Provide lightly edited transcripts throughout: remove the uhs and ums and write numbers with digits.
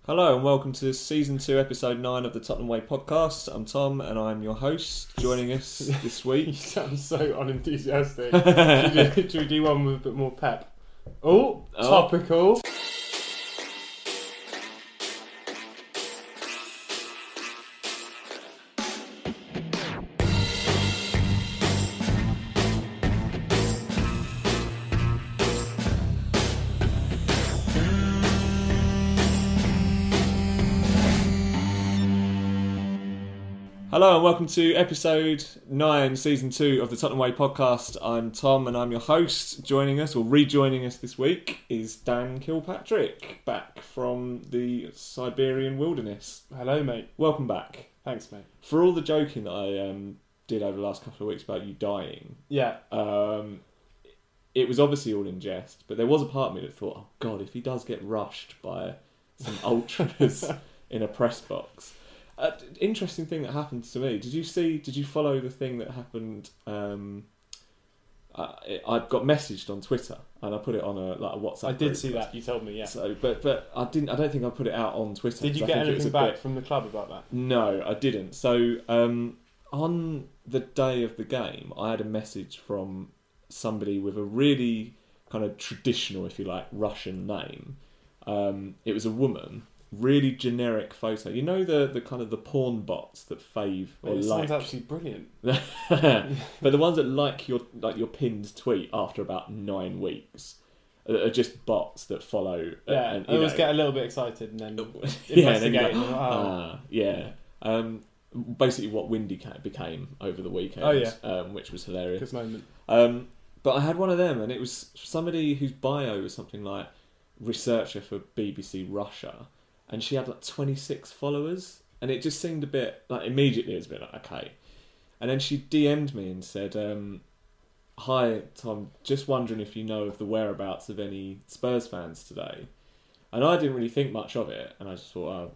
Hello and welcome to Season 2, Episode 9 of the Tottenham Way podcast. I'm Tom and I'm your host. Joining us this You week... sound so unenthusiastic. Should we do one with a bit more pep? Oh, topical. Hello and welcome to Episode 9, Season 2 of the Tottenham Way podcast. I'm Tom and I'm your host. Joining us, or rejoining us this week, is Dan Kilpatrick, back from the Siberian wilderness. Hello, mate. Welcome back. Thanks, mate. For all the joking that I did over the last couple of weeks about you dying, Yeah. it was obviously all in jest, but there was a part of me that thought, oh God, if he does get rushed by some ultras in a press box. Interesting thing that happened to me. Did you follow the thing that happened? I got messaged on Twitter and I put it on a WhatsApp. I did see that. You told me, yeah. So, but I didn't. I don't think I put it out on Twitter. Did you get anything back from the club about that? No, I didn't. So on the day of the game, I had a message from somebody with a really kind of traditional, if you like, Russian name. It was a woman. Really generic photo. You know the kind of the porn bots that fave or It like. sounds absolutely brilliant. But the ones that like your pinned tweet after about 9 weeks are just bots that follow. Yeah, and, I always get a little bit excited and then yeah, investigate. and then yeah. Basically, what Windy became over the weekend. Oh, yeah. Which was hilarious. Good moment. But I had one of them, and it was somebody whose bio was something like researcher for BBC Russia. And she had like 26 followers, and it just seemed a bit like immediately it was a bit like okay. And then she DM'd me and said, "Hi Tom, just wondering if you know of the whereabouts of any Spurs fans today." And I didn't really think much of it, and I just thought,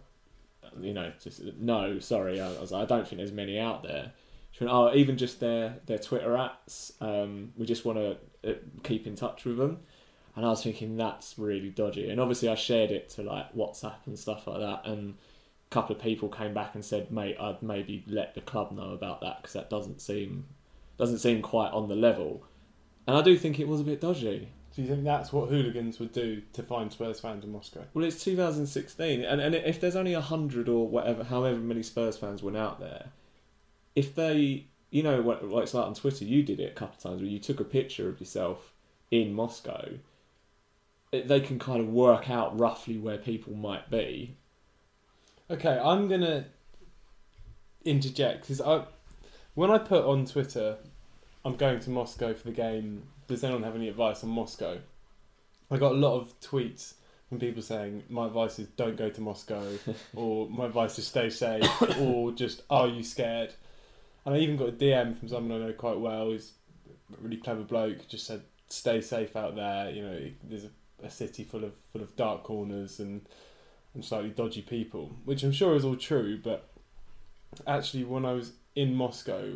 no, sorry. I was like, I don't think there's many out there. She went, "Oh, even just their Twitter ats. We just want to keep in touch with them." And I was thinking, that's really dodgy. And obviously I shared it to like WhatsApp and stuff like that. And a couple of people came back and said, mate, I'd maybe let the club know about that because that doesn't seem quite on the level. And I do think it was a bit dodgy. Do you think that's what hooligans would do to find Spurs fans in Moscow? Well, it's 2016. And if there's only 100 or whatever, however many Spurs fans went out there, if they, you know what it's like on Twitter, you did it a couple of times where you took a picture of yourself in Moscow, they can kind of work out roughly where people might be. Okay, I'm going to interject because when I put on Twitter, I'm going to Moscow for the game, does anyone have any advice on Moscow? I got a lot of tweets from people saying, my advice is don't go to Moscow, or my advice is stay safe, or just, are you scared? And I even got a DM from someone I know quite well, who's a really clever bloke, just said, stay safe out there, you know, there's a city full of dark corners and slightly dodgy people, which I'm sure is all true, but actually when I was in Moscow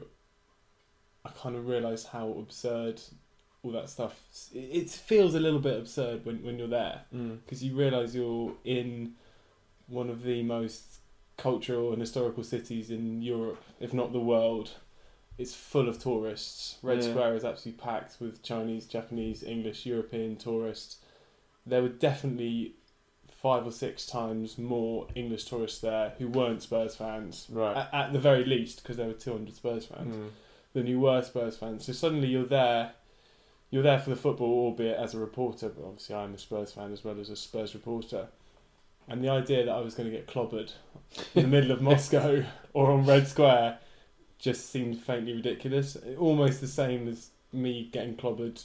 I kind of realised how absurd all that stuff it feels a little bit absurd when you're there, because you realise you're in one of the most cultural and historical cities in Europe, if not the world. It's full of tourists. Red Square is absolutely packed with Chinese, Japanese, English, European tourists. There were definitely 5 or 6 times more English tourists there who weren't Spurs fans, right? At the very least, because there were 200 Spurs fans, than who were Spurs fans. So suddenly you're there for the football, albeit as a reporter, but obviously I'm a Spurs fan as well as a Spurs reporter. And the idea that I was going to get clobbered in the middle of Moscow or on Red Square just seemed faintly ridiculous. Almost the same as me getting clobbered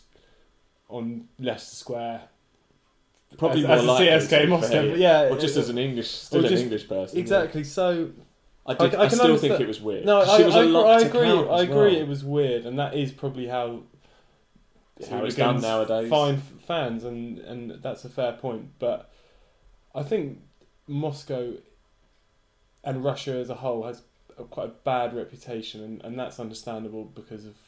on Leicester Square. Probably as more a CSK Moscow, but yeah, or just as an English person. Exactly. So I still think it was weird. No, I agree. Well. It was weird, and that is probably how it's done nowadays. Find fans, and that's a fair point. But I think Moscow and Russia as a whole has quite a bad reputation, and that's understandable because of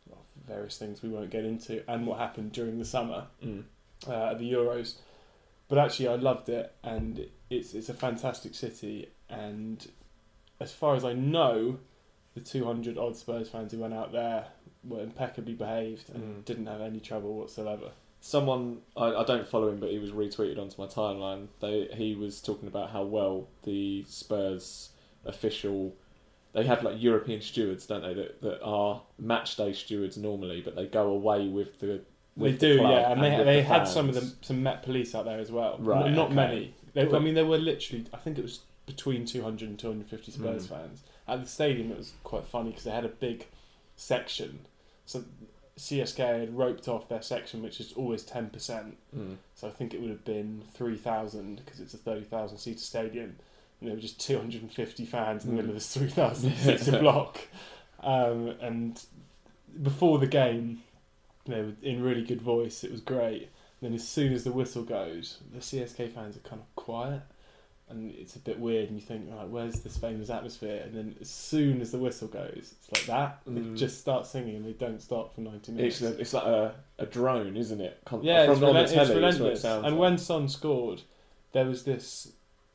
various things we won't get into, and what happened during the summer. At the Euros, But actually, I loved it, and it's a fantastic city. And as far as I know, the 200 odd Spurs fans who went out there were impeccably behaved and didn't have any trouble whatsoever. Someone, I don't follow him, but he was retweeted onto my timeline. He was talking about how well the Spurs official, they have like European stewards, don't they, that are match day stewards normally, but they go away with the They the do, club yeah, and they with the had some fans. Met Police out there as well. Right, Not okay. many. I But- mean, there were literally, I think it was between 200 and 250 Spurs fans. At the stadium, it was quite funny because they had a big section. So CSK had roped off their section, which is always 10%. So I think it would have been 3,000 because it's a 30,000 seater stadium. And there were just 250 fans in the middle of this 3,000 seater block. And before the game, you know, in really good voice, it was great. And then as soon as the whistle goes, the CSK fans are kind of quiet. And it's a bit weird, and you think, right, where's this famous atmosphere? And then as soon as the whistle goes, it's like that. They just start singing, and they don't stop for 90 minutes. It's like a drone, isn't it? Yeah, From on the it's telly, that's what it relentless. sounds And like. when Son scored, there was this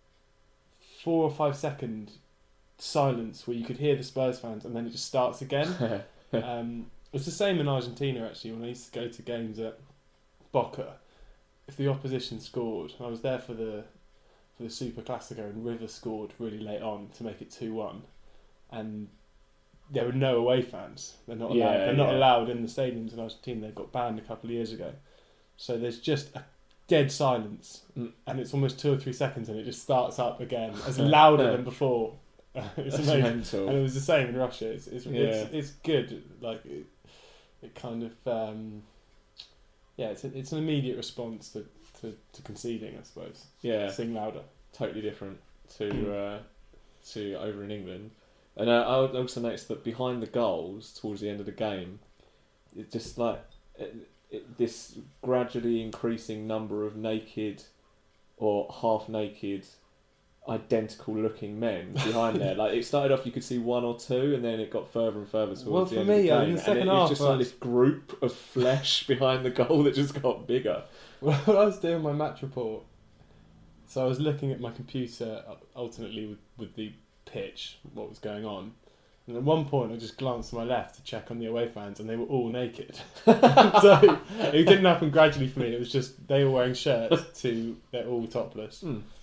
4 or 5 second silence where you could hear the Spurs fans, and then it just starts again. It's the same in Argentina, actually. When I used to go to games at Boca, if the opposition scored, I was there for the Super Classico, and River scored really late on to make it 2-1, and there were no away fans. They're not allowed. They're not allowed in the stadiums in Argentina. They got banned a couple of years ago. So there's just a dead silence, and it's almost 2 or 3 seconds, and it just starts up again, as louder than before. It's That's amazing. mental. And it was the same in Russia. It's good. Like it kind of it's an immediate response to conceding, I suppose. Yeah, Sing louder. totally different to over in England. And I also noticed that behind the goals towards the end of the game, it's just like this gradually increasing number of naked or half naked, identical looking men behind there. Like it started off, you could see 1 or 2, and then it got further and further towards the end of the game. in the second and it half, was just like this group of flesh behind the goal that just got bigger. Well, I was doing my match report, so I was looking at my computer alternately with the pitch, what was going on. And at one point, I just glanced to my left to check on the away fans, and they were all naked. So it didn't happen gradually for me. It was just they were wearing shirts to they're all topless.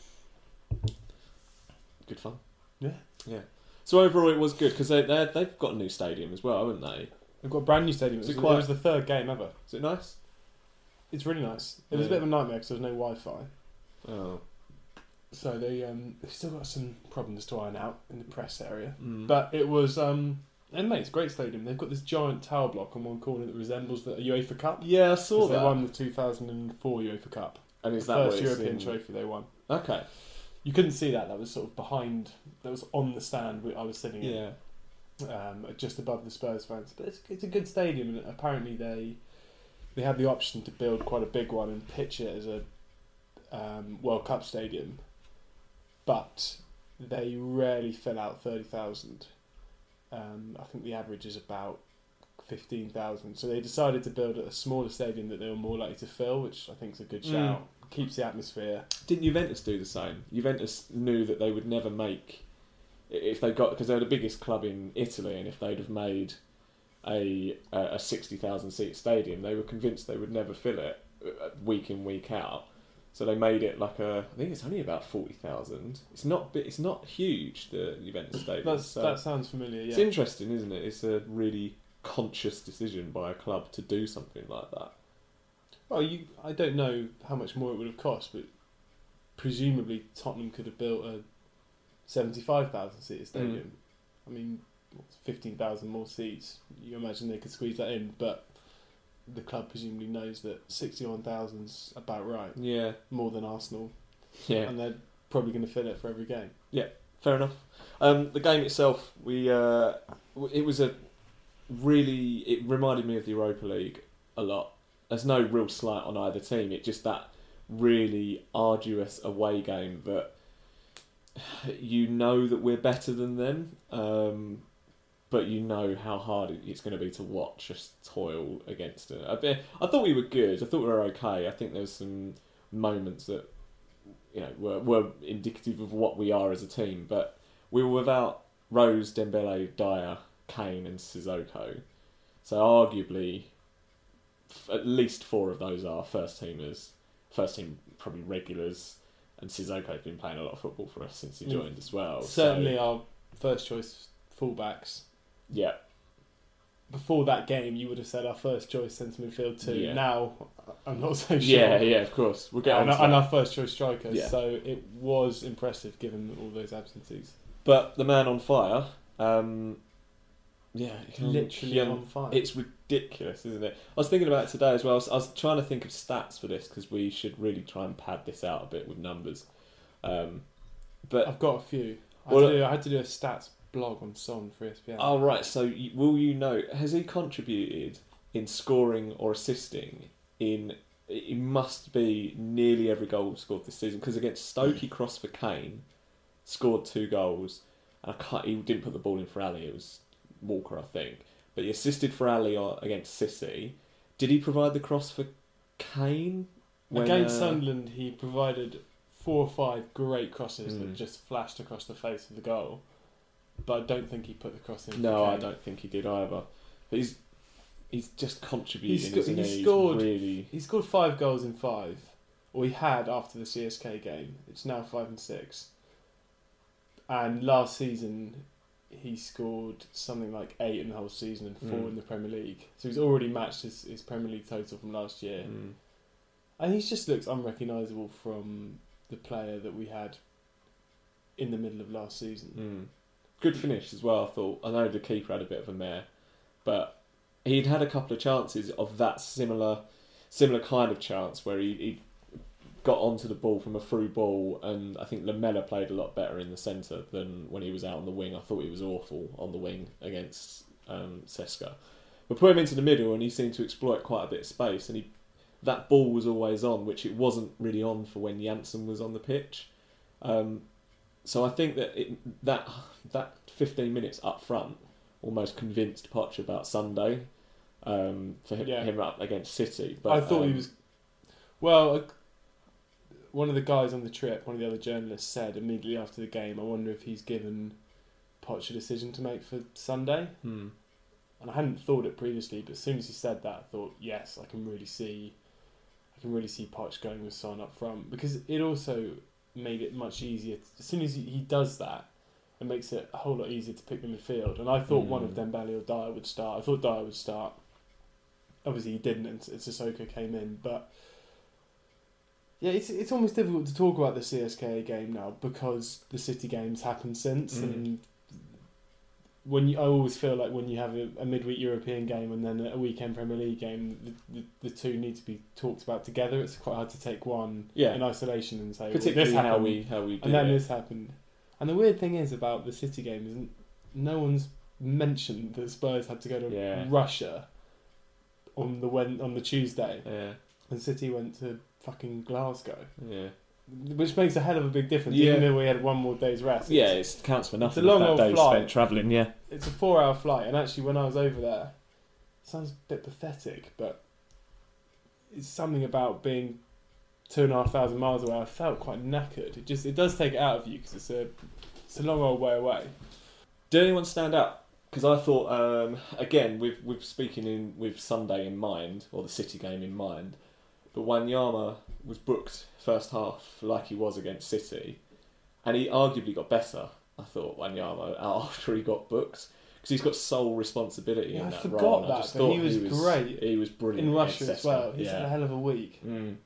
Good fun. Yeah. So overall, it was good because they've got a new stadium as well, haven't they? They've got a brand new stadium. Is It it was the third game ever. Is it nice? It's really nice. It was a bit of a nightmare because there was no Wi-Fi. Oh. So they've still got some problems to iron out in the press area. Mm. But it was, and mate, it's a great stadium. They've got this giant tower block on one corner that resembles the UEFA Cup. Yeah, I saw 'Cause that. They won the 2004 UEFA Cup. And is The that first what it's European in? trophy they won. Okay. You couldn't see that. That was sort of behind. That was on the stand I was sitting in. Yeah. Just above the Spurs fans. But it's a good stadium, and apparently they had the option to build quite a big one and pitch it as a World Cup stadium, but they rarely fill out 30,000. I think the average is about 15,000. So they decided to build a smaller stadium that they were more likely to fill, which I think is a good shout. Keeps the atmosphere. Didn't Juventus do the same? Juventus knew that they would never make, if they got, because they're the biggest club in Italy, and if they'd have made a 60,000 seat stadium, they were convinced they would never fill it week in, week out. So they made it like I think it's only about 40,000. It's not huge, the Juventus stadium. That sounds familiar. Yeah. It's interesting, isn't it? It's a really conscious decision by a club to do something like that. Well, I don't know how much more it would have cost, but presumably Tottenham could have built a 75,000 seat stadium. I mean, 15,000 more seats. You imagine they could squeeze that in, but the club presumably knows that 61,000's about right. Yeah. More than Arsenal. Yeah. And they're probably going to fill it for every game. Yeah, fair enough. The game itself, it reminded me of the Europa League a lot. There's no real slight on either team. It's just that really arduous away game that you know that we're better than them, but you know how hard it's going to be to watch us toil against it. I thought we were good. I thought we were okay. I think there was some moments that were indicative of what we are as a team. But we were without Rose, Dembele, Dyer, Kane, and Sissoko. So arguably, at least 4 of those are first teamers. First team probably regulars, and Sissoko's been playing a lot of football for us since he joined as well. Certainly our first choice fullbacks. Yeah. Before that game, you would have said our first choice centre midfield too. Yeah. Now, I'm not so sure. Yeah, of course. We'll get on to that. And our first choice strikers. Yeah. So it was impressive given all those absences. But the man on fire, Literally on fire. It's ridiculous, isn't it? I was thinking about it today as well. I was trying to think of stats for this because we should really try and pad this out a bit with numbers. But I've got a few. I had to do a stats blog on Son for ESPN. Oh, right. So will you know, has he contributed in scoring or assisting in... It must be nearly every goal we've scored this season, because against Stoke he crossed for Kane, scored 2 goals, and he didn't put the ball in for Ali, it was Walker, I think. But he assisted for Ali against City. Did he provide the cross for Kane? Against Sunderland, he provided 4 or 5 great crosses that just flashed across the face of the goal. But I don't think he put the cross in. No, I don't think he did either. But he's just contributing. He scored 5 goals in 5, or he had after the CSK game. It's now 5 and 6. And last season, he scored something like 8 in the whole season and 4 in the Premier League. So he's already matched his Premier League total from last year. And he just looks unrecognisable from the player that we had in the middle of last season. Good finish as well, I thought. I know the keeper had a bit of a mare, but he'd had a couple of chances of that similar kind of chance where he got onto the ball from a through ball, and I think Lamela played a lot better in the centre than when he was out on the wing. I thought he was awful on the wing against Seska. But put him into the middle and he seemed to exploit quite a bit of space, and that ball was always on, which it wasn't really on for when Janssen was on the pitch. So I think that 15 minutes up front almost convinced Poch about Sunday for him up against City. But I thought he was... Well, one of the guys on the trip, one of the other journalists, said immediately after the game, I wonder if he's given Poch a decision to make for Sunday. And I hadn't thought it previously, but as soon as he said that, I thought, yes, I can really see Poch going with Son up front, because it also made it much easier. As soon as he does that, it makes it a whole lot easier to pick the midfield. And I thought one of Dembele or Dyer would start. I thought Dyer would start. Obviously he didn't, and Sissoko came in. But yeah, it's almost difficult to talk about the CSKA game now because the City games happened since, and I always feel like when you have a midweek European game and then a weekend Premier League game, the two need to be talked about together. It's quite hard to take one in isolation and say, particularly well, how we do and then it. This happened. And the weird thing is about the City game is no one's mentioned that Spurs had to go to Russia on the Tuesday, and City went to fucking Glasgow. Yeah. Which makes a hell of a big difference, even though we had one more day's rest. Yeah, it counts for nothing. It's a long that old day flight. Spent travelling. Yeah, it's a 4-hour flight, and actually, when I was over there, it sounds a bit pathetic, but it's something about being 2,500 miles away. I felt quite knackered. It does take it out of you because it's a long old way away. Did anyone stand out? Because I thought, again, with speaking with Sunday in mind, or the City game in mind, but Wanyama was booked first half like he was against City, and he arguably got better, I thought, Wanyama, after he got booked, because he's got sole responsibility in that role. I forgot that, but he was great. He was brilliant in Russia as well. He's had a hell of a week.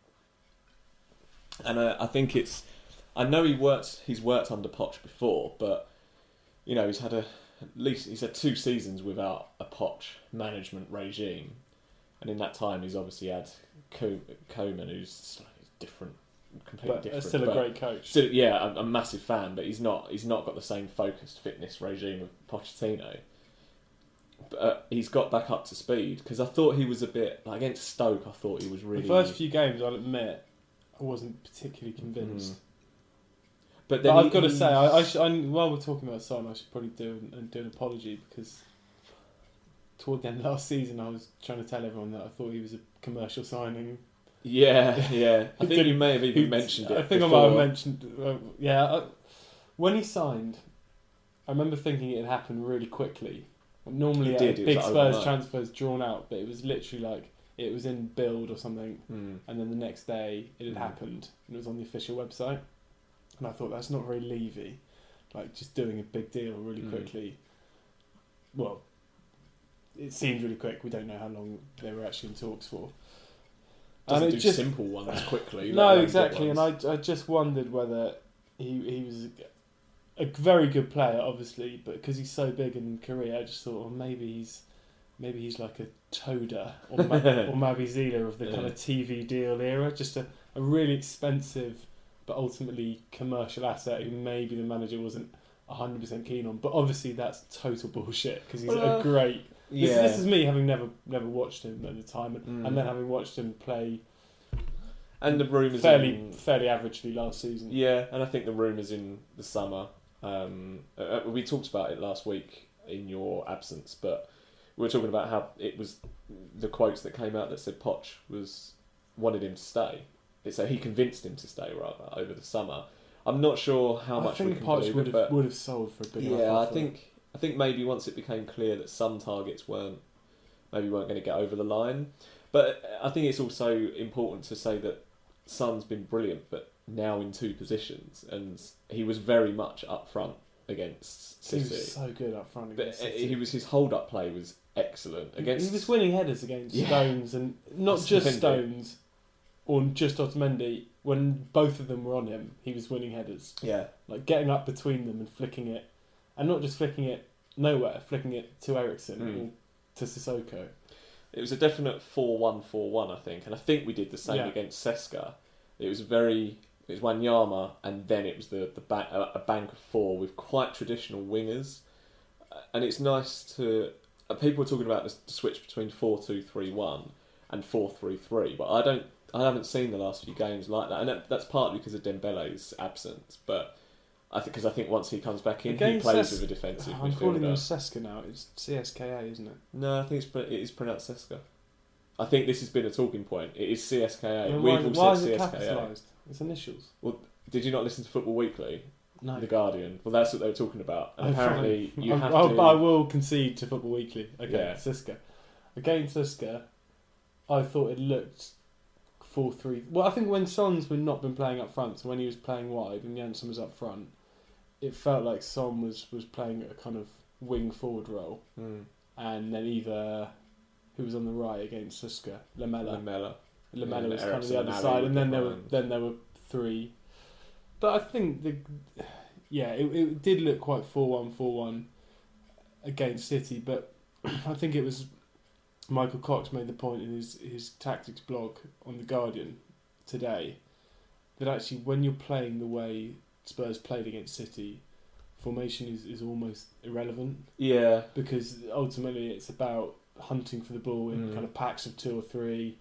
And I think I know he's worked under Poch before, but he's had he's had 2 seasons without a Poch management regime, and in that time he's obviously had Koeman, who's different, completely different. Still a great coach. Still, I'm a massive fan, but he's not got the same focused fitness regime of Pochettino. But he's got back up to speed, because I thought he was a bit like against Stoke. I thought he was really. The first few games, I'll admit, I wasn't particularly convinced. But I've got to say, while we're talking about Son, I should probably do an apology, because toward the end of last season, I was trying to tell everyone that I thought he was a commercial signing Yeah. I think you may have even mentioned it. I think before. I might have mentioned. When he signed, I remember thinking it had happened really quickly. Normally, It did. a It big was like Spurs overnight. transfer is drawn out, but it was literally like it was in build or something, and then the next day it had happened, and it was on the official website. And I thought that's not very Levy, like just doing a big deal really quickly. Well, it seemed really quick. We don't know how long they were actually in talks for. Doesn't And do it just simple ones quickly. no, let alone exactly. big And ones. I just wondered whether he was a very good player, obviously, but because he's so big in Korea, I just thought, well, maybe he's like a Toda or Mabi Zila of the kind of TV deal era, just a really expensive but ultimately commercial asset who maybe the manager wasn't 100% keen on. But obviously that's total bullshit because he's a great. This is me having never watched him at the time, and then having watched him play. And the rumours fairly averagely last season. Yeah, and I think the rumours in the summer. We talked about it last week in your absence, but we were talking about how it was the quotes that came out that said Poch wanted him to stay. So he convinced him to stay rather over the summer. I'm not sure how much we can Poch believe it, would have sold for a big enough yeah, offer. I think maybe once it became clear that some targets weren't going to get over the line, but I think it's also important to say that Son's been brilliant, but now in two positions, and he was very much up front against City. He was so good up front But against City. his hold up play was excellent against. He was winning headers against Stones, and not That's just Otamendi. Stones or just Otamendi. When both of them were on him, he was winning headers, Yeah, like getting up between them and flicking it, and not just flicking it nowhere, flicking it to Eriksen or to Sissoko. it was a definite 4-1-4-1, I think, and I think we did the same against Seska. It was Wanyama, and then it was a bank of four with quite traditional wingers, and it's nice to. People are talking about the switch between 4-2-3-1 and 4-3-3, but I haven't seen the last few games like that, and that's partly because of Dembele's absence. But I think once he comes back in, he plays with a defensive I'm calling him midfielder. Seska now. It's CSKA, isn't it? No, I think it is pronounced Seska. I think this has been a talking point. It is CSKA. Then We've why all is said it CSKA. capitalised? It's initials. Did you not listen to Football Weekly? No. The Guardian. Well, that's what they were talking about. And apparently, fine. you have But to. I will concede to Football Weekly. Okay, Yeah. Siska. Against Siska, I thought it looked 4-3. Well, I think when Son's not been playing up front, so when he was playing wide and Janssen was up front, it felt like Son was playing a kind of wing forward role, and then either who was on the right against Siska, Lamela was kind of the other side, and then there were three. But I think it did look quite 4-1-4-1 against City, but I think it was Michael Cox made the point in his tactics blog on The Guardian today that actually when you're playing the way Spurs played against City, formation is almost irrelevant. Yeah. Because ultimately it's about hunting for the ball in kind of packs of 2 or 3.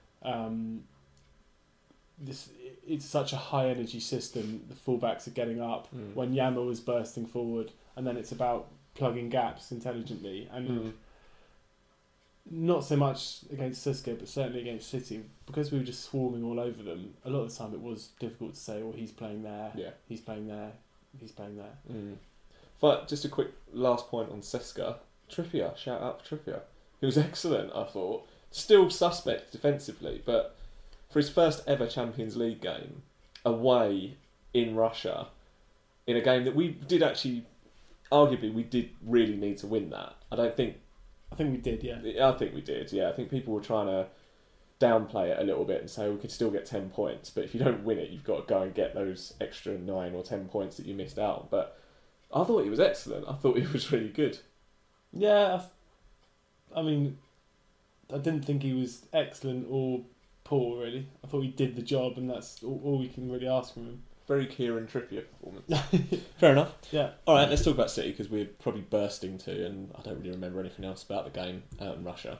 It's such a high energy system. The fullbacks are getting up. When Yama was bursting forward, and then it's about plugging gaps intelligently. And not so much against Siska, but certainly against City, because we were just swarming all over them. A lot of the time, it was difficult to say, "Oh, he's playing there. Yeah. He's playing there. He's playing there." But just a quick last point on Seska. Trippier, shout out for Trippier. He was excellent, I thought. Still suspect defensively, but for his first ever Champions League game, away in Russia, in a game that we did actually, arguably, we did really need to win that. I think we did, yeah. I think we did, yeah. I think people were trying to downplay it a little bit and say we could still get 10 points, but if you don't win it, you've got to go and get those extra 9 or 10 points that you missed out on. But I thought he was excellent. I thought he was really good. Yeah, I mean, I didn't think he was excellent or poor, really. I thought he did the job, and that's all we can really ask from him. Very Kieran Trippier performance. Fair enough. Yeah. All right, let's talk about City, because we're probably bursting to, and I don't really remember anything else about the game out in Russia.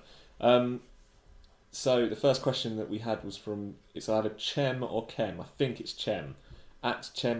So the first question that we had was from, it's either Chem or Kem. I think it's Chem. At Chem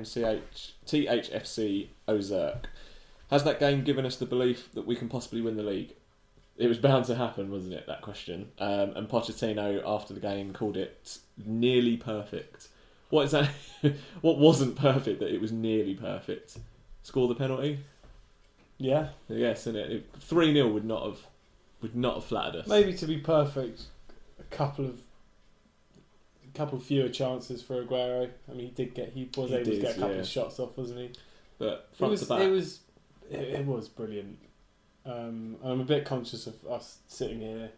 THFC Ozerk. Has that game given us the belief that we can possibly win the league? It was bound to happen, wasn't it, that question? And Pochettino, after the game, called it nearly perfect. What is that? What wasn't perfect that it was nearly perfect? Score the penalty? Yeah. Yes, isn't it? 3-0 would not have flattered us. Maybe to be perfect, a couple fewer chances for Aguero. I mean, he was able to get a couple of shots off, wasn't he? But front to back, it was brilliant. I'm a bit conscious of us sitting here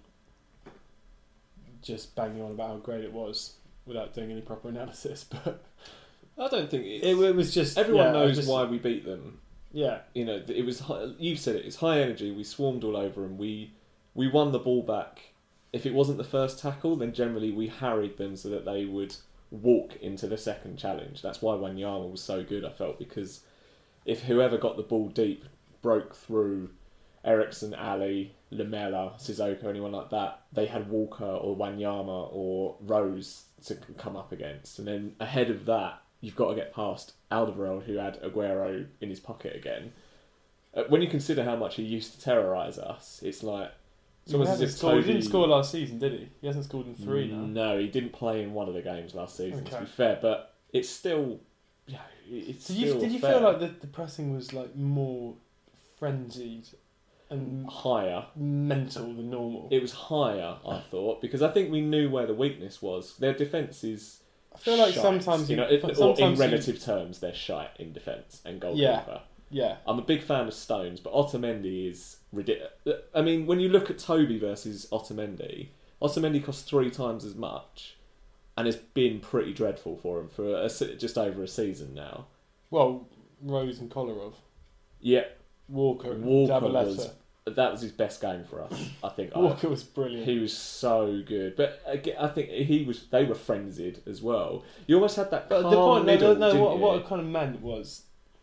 just banging on about how great it was without doing any proper analysis, but I don't think it was just everyone knows why we beat them. Yeah, you know, it was. You've said it. It's high energy. We swarmed all over them. We won the ball back. If it wasn't the first tackle, then generally we harried them so that they would walk into the second challenge. That's why Wanyama was so good, I felt, because if whoever got the ball deep broke through Eriksen, Ali, Lamela, Sissoko, anyone like that, they had Walker or Wanyama or Rose to come up against. And then ahead of that, you've got to get past Alderweireld, who had Aguero in his pocket again. When you consider how much he used to terrorise us, it's like... He didn't score last season, did he? He hasn't scored in 3 now. No, he didn't play in one of the games last season, to be fair. But it's still... Did you feel like the pressing was like more frenzied and higher, mental than normal? It was higher, I thought, because I think we knew where the weakness was. Their defence is... I feel like sometimes... in relative terms, they're shite in defence and goalkeeper. Yeah. I'm a big fan of Stones, but Otamendi is ridiculous. I mean, when you look at Toby versus Otamendi costs 3 times as much and has been pretty dreadful for him for just over a season now. Well, Rose and Kolarov. Yeah. Walker that was his best game for us, I think. Walker was brilliant. He was so good. But I think they were frenzied as well. You almost had that calm middle, what I kind of meant was...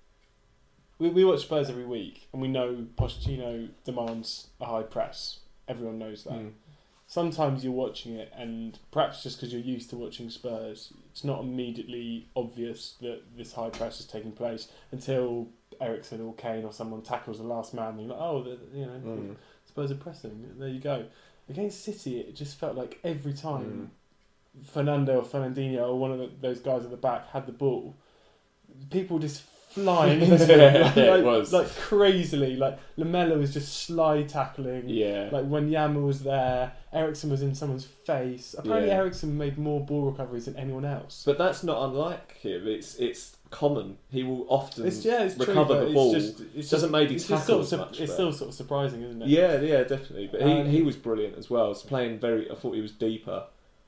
We watch Spurs every week, and we know Pochettino demands a high press. Everyone knows that. Sometimes you're watching it, and perhaps just because you're used to watching Spurs, it's not immediately obvious that this high press is taking place until Eriksen or Kane or someone tackles the last man, and you're like, Spurs are pressing. There you go. Against City, it just felt like every time Fernando or Fernandinho or one of those guys at the back had the ball, people just flying into it, it was like crazily. Like Lamela was just slide tackling. Yeah. Like when Yama was there, Eriksen was in someone's face. Apparently, Eriksen made more ball recoveries than anyone else. But that's not unlike him. It's common. He will often recover the ball. It doesn't maybe tackle as much. It's still sort of surprising, isn't it? Yeah, definitely. But he was brilliant as well. He was playing I thought he was deeper.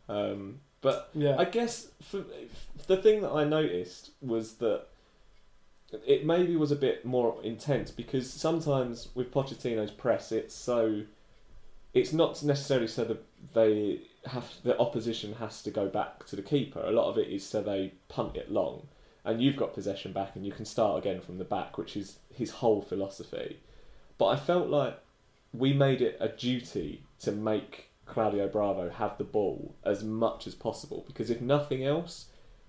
But I guess the thing that I noticed was that it maybe was a bit more intense, because sometimes with Pochettino's press, it's not necessarily so that the opposition has to go back to the keeper. A lot of it is so they punt it long, and you've got possession back, and you can start again from the back, which is his whole philosophy. But I felt like we made it a duty to make Claudio Bravo have the ball as much as possible, because if nothing else,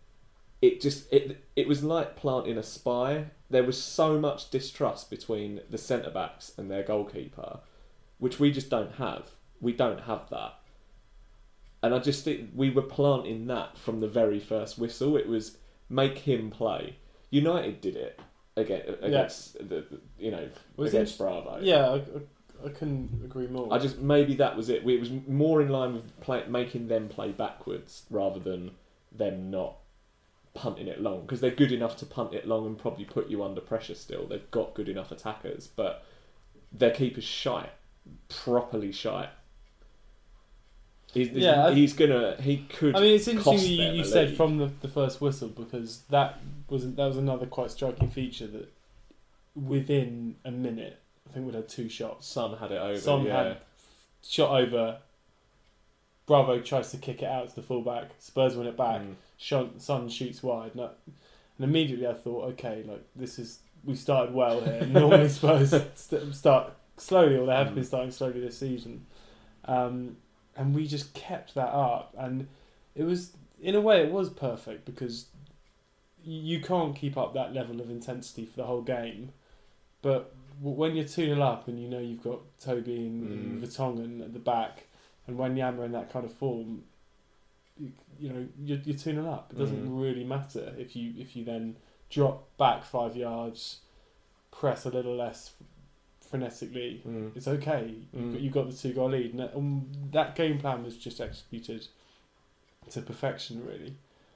it was like planting a spy. There was so much distrust between the centre-backs and their goalkeeper, which we just don't have. We don't have that. And I just think we were planting that from the very first whistle. It was make him play. United did it against against Bravo. Yeah, I couldn't agree more. Maybe that was it. It was more in line with making them play backwards rather than them not punting it long, because they're good enough to punt it long and probably put you under pressure still. They've got good enough attackers, but their keeper's shite. Properly shite. He could. I mean, it's interesting you said from the first whistle, because that was another quite striking feature that within a minute, I think we'd had 2 shots. Son had it over. Son had shot over. Bravo tries to kick it out to the fullback. Spurs win it back. Son shoots wide. And immediately I thought, okay, like we started well here. Normally Spurs start slowly, or they have been starting slowly this season. And we just kept that up. And it was, in a way, it was perfect, because you can't keep up that level of intensity for the whole game But when you're 2-0 up and you know you've got Toby and Vertonghen at the back, and Wanyama in that kind of form, you know you're 2-0 up. It doesn't really matter if you then drop back 5 yards, press a little less frenetically. It's okay. You've got the 2-goal lead, and that game plan was just executed to perfection, really.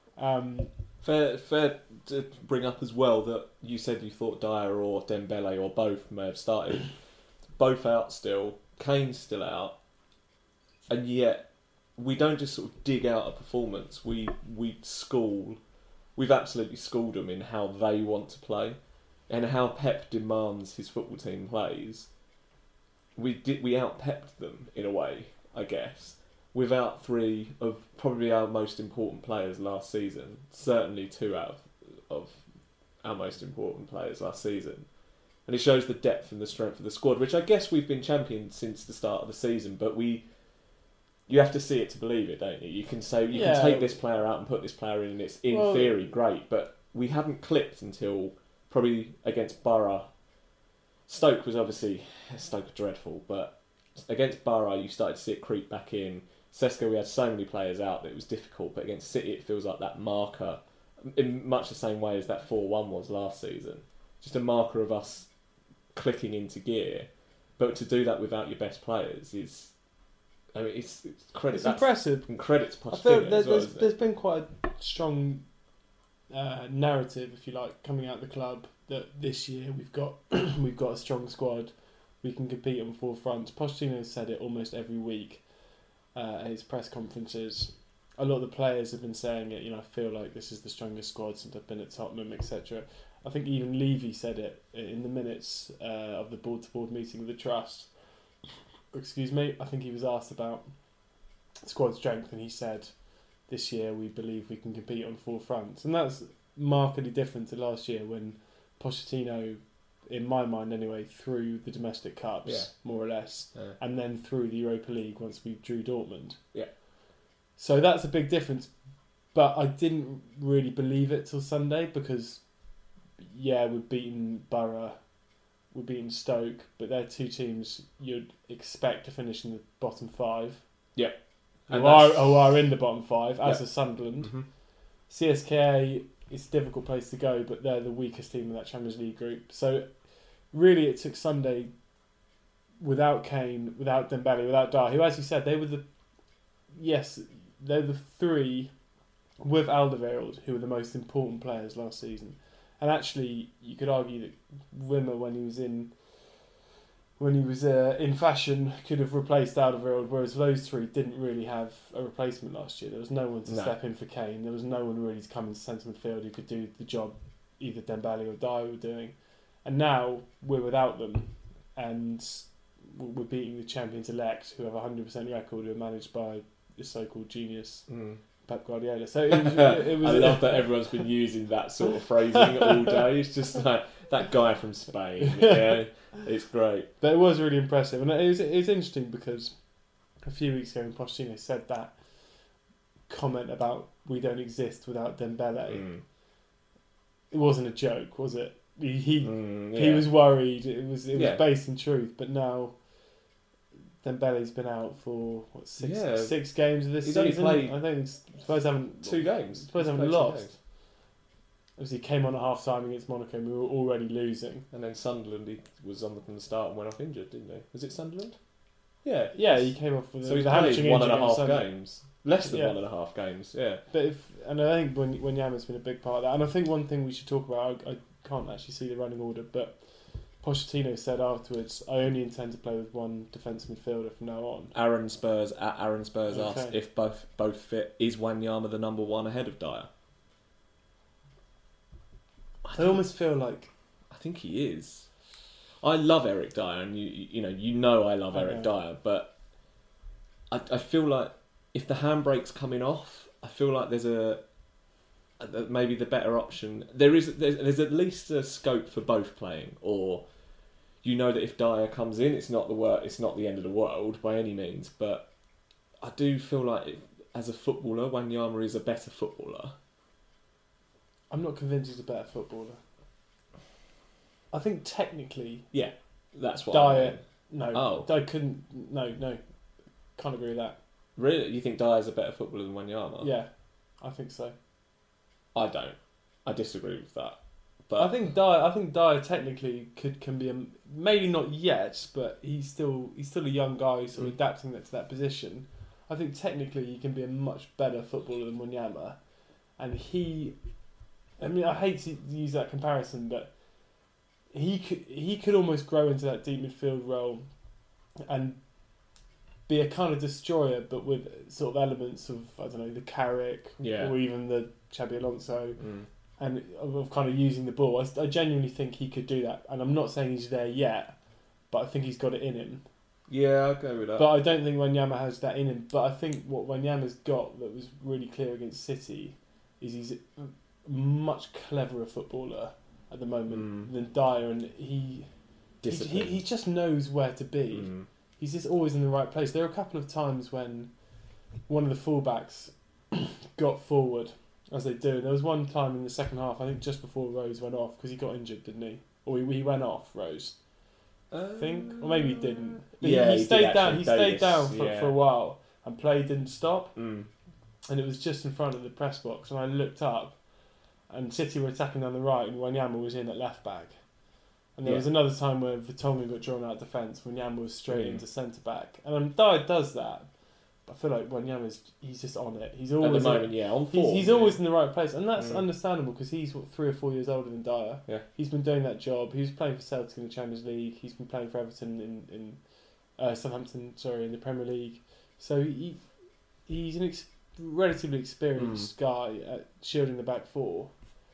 Fair to bring up as well that you said you thought Dyer or Dembele or both may have started. Both out still. Kane's still out. And yet, we don't just sort of dig out a performance. We school. We've absolutely schooled them in how they want to play and how Pep demands his football team plays. We out-pepped them in a way, I guess. Without 3 of probably our most important players last season. Certainly 2 out of our most important players last season. And it shows the depth and the strength of the squad, which I guess we've been championed since the start of the season, but you have to see it to believe it, don't you? You can say you can take this player out and put this player in, and it's in theory great, but we haven't clicked until probably against Borough. Stoke was obviously dreadful, but against Borough you started to see it creep back in. Sesko, we had so many players out that it was difficult, but against City it feels like that marker, in much the same way as that 4-1 was last season. Just a marker of us clicking into gear, but to do that without your best players is, I mean, it's credit. It's impressive. And credit to I feel Pochettino there's been quite a strong narrative, if you like, coming out of the club that this year we've got a strong squad, we can compete on 4 fronts. Pochettino said it almost every week at his press conferences. A lot of the players have been saying it. You know, I feel like this is the strongest squad since I've been at Tottenham, etc. I think even Levy said it in the minutes of the board-to-board meeting of the trust. Excuse me. I think he was asked about squad strength, and he said, "This year we believe we can compete on 4 fronts," and that's markedly different to last year when Pochettino, in my mind anyway, through the domestic cups, more or less, and then through the Europa League once we drew Dortmund. Yeah. So that's a big difference, but I didn't really believe it till Sunday because, we've beaten Borough, we've beaten Stoke, but they're 2 teams you'd expect to finish in the bottom 5. Yeah. Who are in the bottom 5, as is Sunderland. Mm-hmm. CSKA, it's a difficult place to go, but they're the weakest team in that Champions League group. So really it took Sunday without Kane, without Dembele, without Dyer, who, as you said, they're the 3 with Alderweireld who were the most important players last season. And actually, you could argue that Wimmer, when he was in fashion, could have replaced Alderweireld, whereas those 3 didn't really have a replacement last year. There was no one to step in for Kane. There was no one really to come into centre midfield who could do the job either Dembele or Dyer were doing. And now we're without them, and we're beating the champions-elect, who have a 100% record, who are managed by the so-called genius Pep Guardiola. So it was I love that everyone's been using that sort of phrasing all day. It's just like that guy from Spain. Yeah, it's great. But it was really impressive, and it was interesting because a few weeks ago when Pochettino said that comment about we don't exist without Dembele, it wasn't a joke, was it? He was worried. It was based in truth, but now Dembele's been out for 6 games of this He's season. only played, I think Spurs haven't 2 games. Spurs haven't lost. Obviously, he came on at half time against Monaco, and we were already losing. And then Sunderland, he was on from the start and went off injured, didn't he? Was it Sunderland? Yeah, he came off with so he's the played hamstring 1.5 games, less than 1.5 games. Yeah, but I think when Yama's been a big part of that, and I think one thing we should talk about. I can't actually see the running order, but Pochettino said afterwards, "I only intend to play with 1 defensive midfielder from now on." Aaron Spurs asked if both fit. Is Wanyama the number 1 ahead of Dyer? I almost feel like I think he is. I love Eric Dyer, and you know I love Eric Dyer, but I feel like if the handbrake's coming off, I feel like there's maybe the better option. There's at least a scope for both playing, or that if Dyer comes in, it's not the end of the world by any means. But I do feel like as a footballer, Wanyama is a better footballer. I'm not convinced he's a better footballer. I think technically, That's what Dyer. I mean. No, Oh. I couldn't. No, can't agree with that. Really? You think Dyer's a better footballer than Wanyama? Yeah, I think so. I don't. I disagree with that. I But think Dyer technically can be maybe not yet, but he's still a young guy sort of adapting to that position. I think technically he can be a much better footballer than Wanyama, and I mean, I hate to use that comparison, but he could almost grow into that deep midfield role, and be a kind of destroyer, but with sort of elements of, I don't know, the Carrick or even the Xabi Alonso. And of kind of using the ball. I genuinely think he could do that. And I'm not saying he's there yet, but I think he's got it in him. yeah, I'll go with that. But I don't think Wanyama has that in him. But I think what Wanyama's got that was really clear against City is he's a much cleverer footballer at the moment than Dyer, and he just knows where to be. He's just always in the right place. There are a couple of times when one of the fullbacks got forward, as they do. There was one time in the second half, I think just before Rose went off, because he got injured, didn't he? Or he went off, Rose, I think, or maybe he didn't. But he stayed down. He stayed down for a while, and play didn't stop. And it was just in front of the press box, and I looked up, and City were attacking down the right, and Wanyama was in at left back. And there was another time where Vertonghen got drawn out of defence, Wanyama was straight into centre back, and Dyer does that. I feel like he's just on it. He's always at the moment, on form. He's always in the right place, and that's understandable because he's 3 or 4 years older than Dyer. Yeah, he's been doing that job. He was playing for Celtic in the Champions League. He's been playing for Everton in Southampton, in the Premier League. So he's an relatively experienced guy at shielding the back four.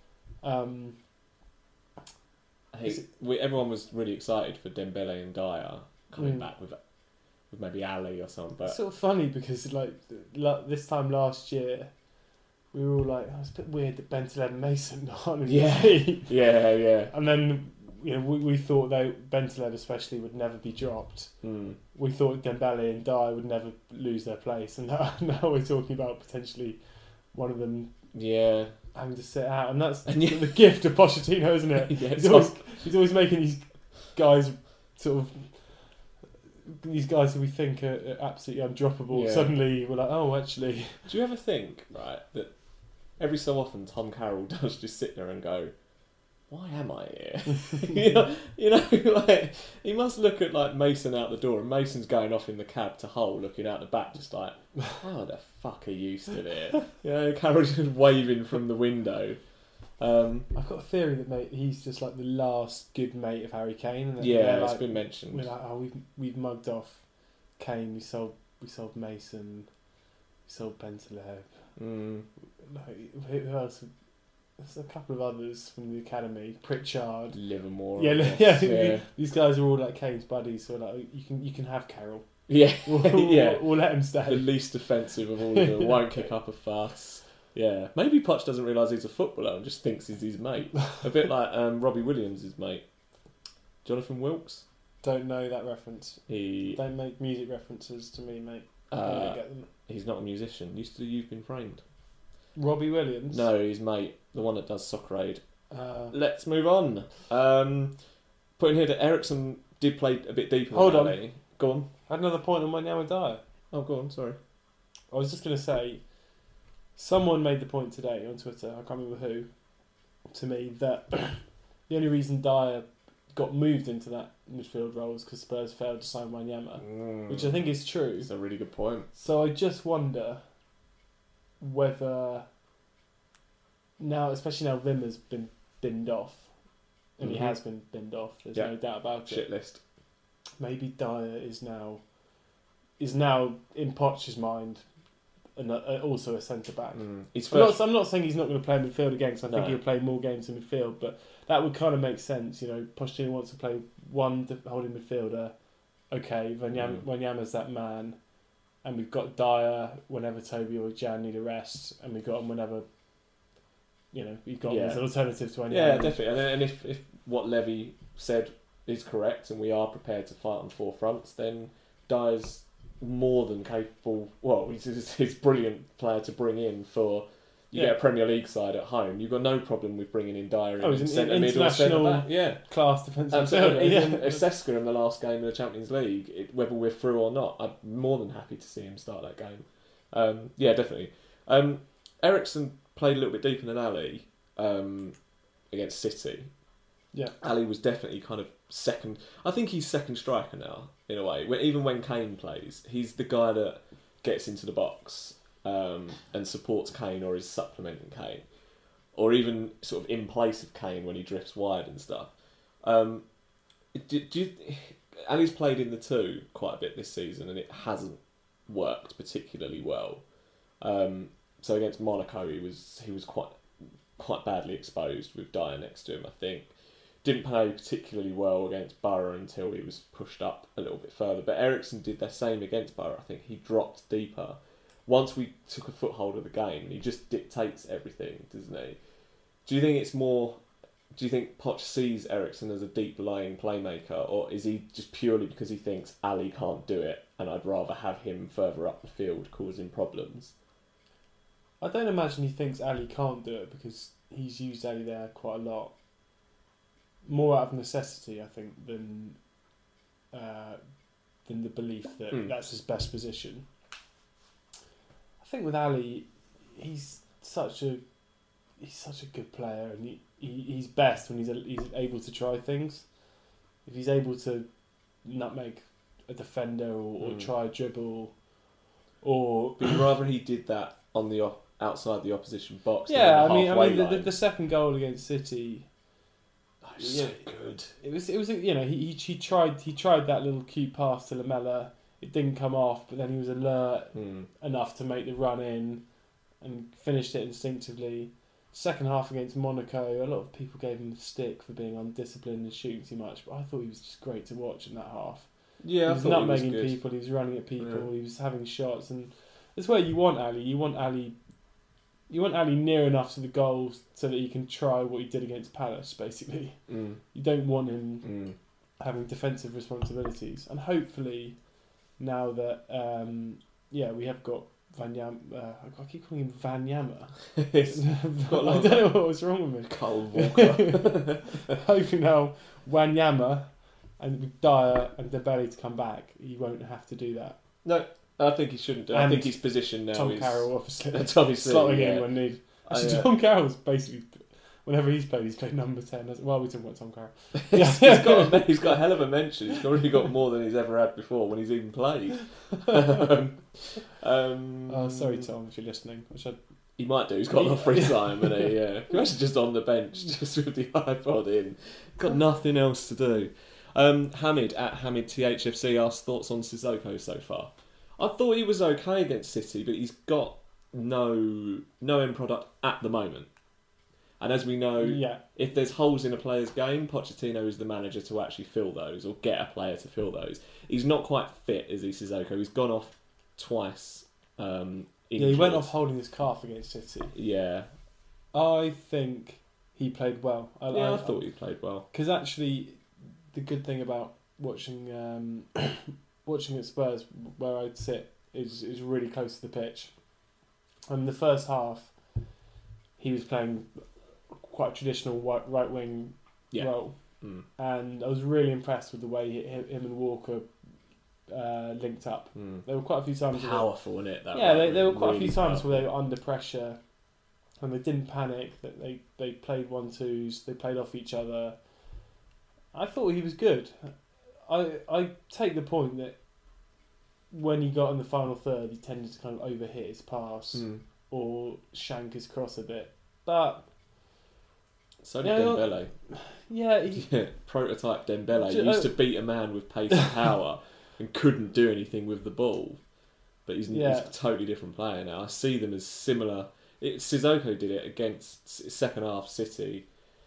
Everyone was really excited for Dembele and Dyer coming back with maybe Ali or something. But it's sort of funny because like this time last year, we were all like, oh, it's a bit weird that Bentaleb and Mason aren't in the team. Yeah. And then we thought Bentaleb especially would never be dropped. We thought Dembele and Dyer would never lose their place, and now we're talking about potentially one of them having to sit out, and that's the gift of Pochettino, isn't it? He's always making these guys these guys who we think are absolutely undroppable. Suddenly we're like, oh, actually. Do you ever think, right, that every so often Tom Carroll does just sit there and go, why am I here? you know, like he must look at like Mason out the door, and Mason's going off in the cab to Hull, looking out the back, just like, how the fuck are you still here? Carroll's just waving from the window. I've got a theory that he's just like the last good mate of Harry Kane. And it's been mentioned. We're like, oh, we've mugged off Kane. We sold Mason. We sold Bentaleb. Who else? There's a couple of others from the academy. Pritchard, Livermore. Yeah. These guys are all like Kane's buddies. So like, you can have Carroll. Yeah, we'll let him stay. The least offensive of all of them. Won't kick up a fuss. Yeah, maybe Poch doesn't realise he's a footballer and just thinks he's his mate. A bit like Robbie Williams' mate. Jonathan Wilkes? Don't know that reference. Don't make music references to me, mate. I don't get them. He's not a musician. Used to You've Been Framed. Robbie Williams? No, his mate. The one that does Soccer Aid. Let's move on. Putting here that Ericsson did play a bit deeper. Hold on. Go on. I had another point on Wanyama Dyer. Oh, go on, sorry. I was just going to say, someone made the point today on Twitter, I can't remember who, to me, that the only reason Dyer got moved into that midfield role was because Spurs failed to sign Wanyama, which I think is true. It's a really good point. So I just wonder whether now, especially now Wimmer's been binned off, and he has been binned off, there's no doubt about it. Shit list. Maybe Dyer is now in Poch's mind and also a centre back. I'm not saying he's not going to play in midfield again, because I think he'll play more games in midfield, but that would kind of make sense. Pochettino wants to play one holding midfielder. Okay, Wanyama's that man, and we've got Dyer whenever Toby or Jan need a rest, and we've got him whenever we've got him as an alternative to Wanyama. Yeah, definitely. And if what Levy said is correct, and we are prepared to fight on four fronts, then Dyer's more than capable. Well, he's a brilliant player to bring in for You get a Premier League side at home. You've got no problem with bringing in Dyer in he's centre an mid or centre back. international class defensive Absolutely. midfielder. Even Seska in the last game of the Champions League, whether we're through or not, I'm more than happy to see him start that game. Yeah, definitely. Eriksen played a little bit deeper than Ali against City. Yeah. Ali was definitely kind of second. I think he's second striker now, in a way. Even when Kane plays, he's the guy that gets into the box and supports Kane or is supplementing Kane. Or even sort of in place of Kane when he drifts wide and stuff. Ali's played in the two quite a bit this season and it hasn't worked particularly well. So against Monaco he was quite badly exposed with Dyer next to him, I think. Didn't play particularly well against Borough until he was pushed up a little bit further. But Eriksen did the same against Borough. I think he dropped deeper. Once we took a foothold of the game, he just dictates everything, doesn't he? Do you think Poch sees Eriksen as a deep-lying playmaker, or is he just purely because he thinks Ali can't do it and I'd rather have him further up the field causing problems? I don't imagine he thinks Ali can't do it because he's used Ali there quite a lot. More out of necessity, I think, than the belief that that's his best position. I think with Ali, he's such a good player, and he's best when he's able to try things. If he's able to nutmeg a defender or try a dribble, or but you'd rather he did that on the outside the opposition box. Yeah, I mean the second goal against City. So good. It was he tried that little cute pass to Lamela. It didn't come off, but then he was alert enough to make the run in and finished it instinctively. Second half against Monaco, a lot of people gave him the stick for being undisciplined and shooting too much, but I thought he was just great to watch in that half. Yeah, he was nutmegging people, he was running at people, he was having shots, and that's where you want Ali. You want Ali near enough to the goal so that he can try what he did against Palace, basically. You don't want him having defensive responsibilities. And hopefully, now that, we have got Wanyama. I keep calling him Wanyama. I don't know what was wrong with me. Carl Walker. Hopefully now, Wanyama and with Dyer and Dembele to come back, he won't have to do that. No. I think he shouldn't do. I think his position now Tom is... Carroll, obviously. Obviously, slotting in when needed. Actually, Tom Carroll's basically... Whenever he's played number 10. Well, we're talking about Tom Carroll. he's got a hell of a mention. He's already got more than he's ever had before when he's even played. Sorry, Tom, if you're listening. He might do. He's got a lot of free time, and he's actually just on the bench, just with the iPod in. Got nothing else to do. Hamid at Hamid THFC asked thoughts on Sissoko so far. I thought he was okay against City, but he's got no end product at the moment. And as we know, if there's holes in a player's game, Pochettino is the manager to actually fill those or get a player to fill those. He's not quite fit, is he, Sissoko? He's gone off twice. He went off holding his calf against City. Yeah. I think he played well. I thought he played well. Because actually, the good thing about watching at Spurs, where I'd sit, is really close to the pitch. And the first half, he was playing quite a traditional right wing role, and I was really impressed with the way him and Walker linked up. There were quite a few times powerful in it. There were quite a few times where they were under pressure, and they didn't panic. That they played 1-2s, they played off each other. I thought he was good. I take the point that when he got in the final third, he tended to kind of overhit his pass or shank his cross a bit. But so did Dembele. Prototype Dembele used to beat a man with pace and power and couldn't do anything with the ball. But he's a totally different player now. I see them as similar. Sissoko did it against second half City,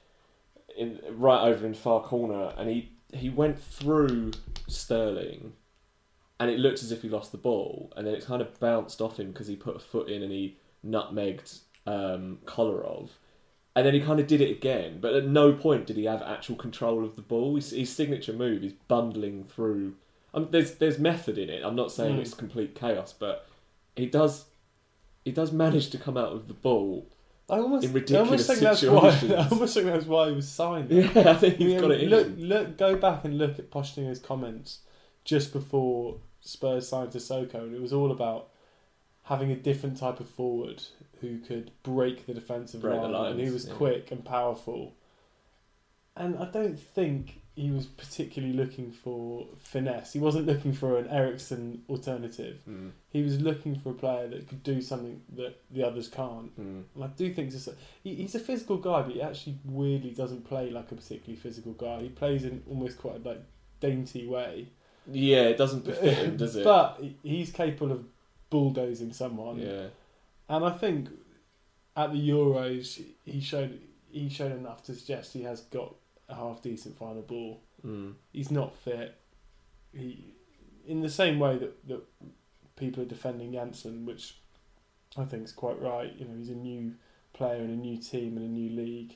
right over in far corner, and he went through Sterling, and it looked as if he lost the ball, and then it kind of bounced off him because he put a foot in and he nutmegged Kolarov, and then he kind of did it again, but at no point did he have actual control of the ball. His signature move is bundling through. There's method in it. I'm not saying it's complete chaos, but he does he does manage to come out with the ball I almost in ridiculous think situations. I almost think that's why he was signed. Yeah, I think he's got it in him. Go back and look at Pochettino's comments just before Spurs signed Sissoko, and it was all about having a different type of forward who could break the defensive Break the line, lines, and he was yeah. quick and powerful. And I don't think he was particularly looking for finesse. He wasn't looking for an Eriksen alternative. He was looking for a player that could do something that the others can't. And I do think he's a physical guy, but he actually weirdly doesn't play like a particularly physical guy. He plays in almost quite a dainty way. Yeah, it doesn't befit him, does it? But he's capable of bulldozing someone. Yeah. And I think at the Euros he showed enough to suggest he has got a half decent final ball. He's not fit. He, in the same way that people are defending Janssen, which I think is quite right. You know, he's a new player in a new team in a new league.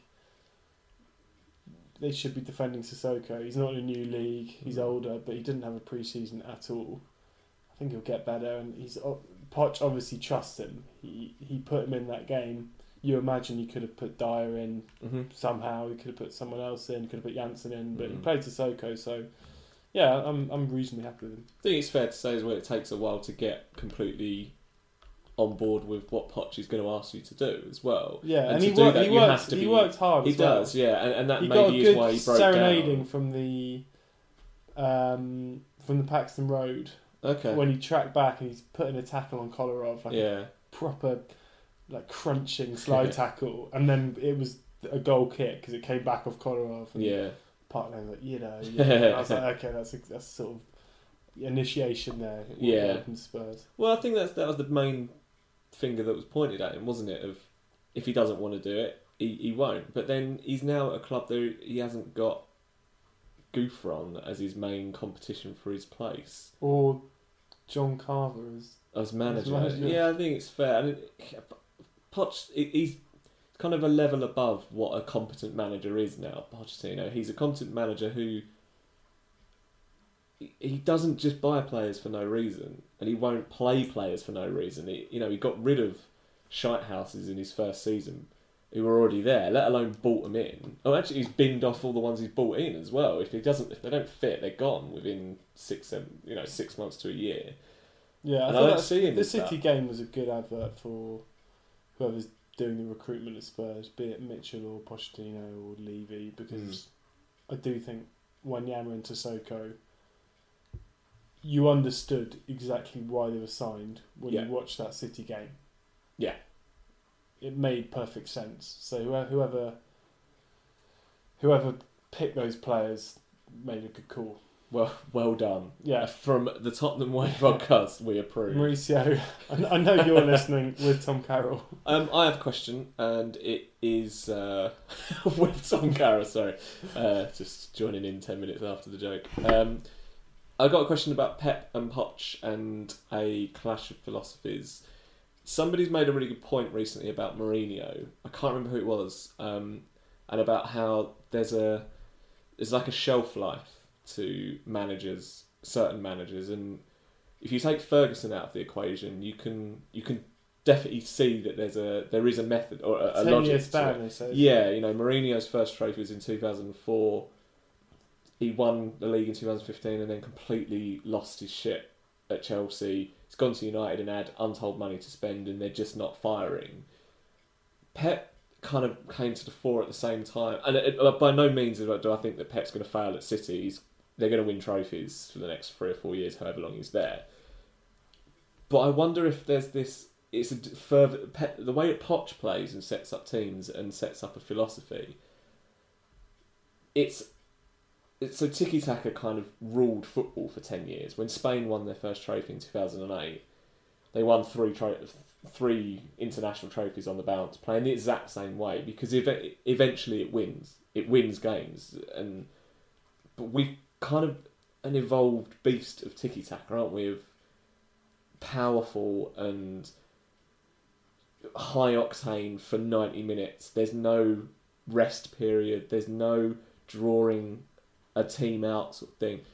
They should be defending Sissoko. He's not in a new league. He's older, but he didn't have a pre-season at all. I think he'll get better, and Poch obviously trusts him. He put him in that game. You imagine he could have put Dyer in somehow. He could have put someone else in. Could have put Janssen in, but he played Sissoko. So, yeah, I'm reasonably happy with him. I think it's fair to say as well, it takes a while to get completely on board with what Poch is going to ask you to do as well. Yeah, and to he do that, you have worked. to He be- worked hard. He as well. does, yeah, and that He got a maybe good is why he broke serenading down. from the Paxton Road Okay. when he tracked back and he's putting a tackle on Kolarov, like a proper crunching slide tackle, and then it was a goal kick because it came back off Kolarov. And Parkland like, I was like, okay, that's sort of initiation there. Welcome to Spurs. Well, I think that was the main finger that was pointed at him, wasn't it? Of if he doesn't want to do it, he won't. But then he's now at a club that he hasn't got Gouffron as his main competition for his place. Or John Carver as manager. Yeah, I think it's fair. And Poch, he's kind of a level above what a competent manager is now. Pochettino, he's a competent manager who he doesn't just buy players for no reason, and he won't play players for no reason. He got rid of shitehouses in his first season who were already there, let alone bought them in. Oh, actually, he's binned off all the ones he's bought in as well. If they don't fit, they're gone within 6 months to a year. Yeah, and I don't see him. The City game was a good advert for whoever's doing the recruitment at Spurs, be it Mitchell or Pochettino or Levy, because I do think Wanyama and Sissoko, you understood exactly why they were signed when you watched that City game. Yeah. It made perfect sense. So whoever picked those players made a good call. Well done. Yeah. From the Tottenham Way podcast, we approve. Mauricio, I know you're listening with Tom Carroll. I have a question, and it is with Tom Carroll, sorry. Just joining in 10 minutes after the joke. I got a question about Pep and Poch and a clash of philosophies. Somebody's made a really good point recently about Mourinho. I can't remember who it was, and about how there's like a shelf life to certain managers, and if you take Ferguson out of the equation, you can definitely see that there is a method or a logic to it. They say. Yeah, Mourinho's first trophy was in 2004. He won the league in 2015 and then completely lost his shit at Chelsea. He's gone to United and had untold money to spend, and they're just not firing. Pep kind of came to the fore at the same time, and by no means do I think that Pep's going to fail at City. They're going to win trophies for the next 3 or 4 years, however long he's there. But I wonder if there's this. It's a further the way that Poch plays and sets up teams and sets up a philosophy. So tiki-taka kind of ruled football for 10 years. When Spain won their first trophy in 2008, they won three international trophies on the bounce, playing the exact same way, because eventually it wins. It wins games. But we've kind of an evolved beast of tiki-taka, aren't we? Of powerful and high octane for 90 minutes. There's no rest period. There's no drawing a team out sort of thing.